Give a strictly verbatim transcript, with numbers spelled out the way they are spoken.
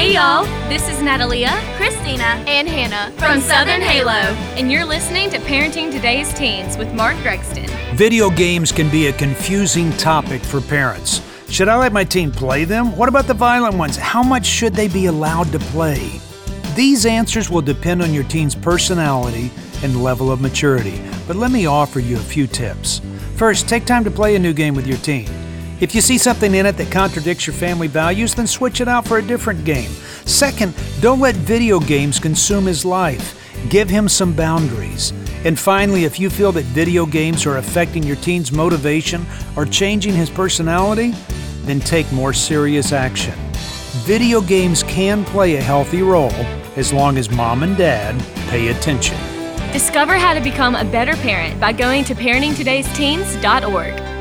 Hey y'all, this is Natalia, Christina, and Hannah from Southern Halo, and you're listening to Parenting Today's Teens with Mark Gregston. Video games can be a confusing topic for parents. Should I let my teen play them? What about the violent ones? How much should they be allowed to play? These answers will depend on your teen's personality and level of maturity, but let me offer you a few tips. First, take time to play a new game with your teen. If you see something in it that contradicts your family values, then switch it out for a different game. Second, don't let video games consume his life. Give him some boundaries. And finally, if you feel that video games are affecting your teen's motivation or changing his personality, then take more serious action. Video games can play a healthy role as long as mom and dad pay attention. Discover how to become a better parent by going to parenting todays teens dot org.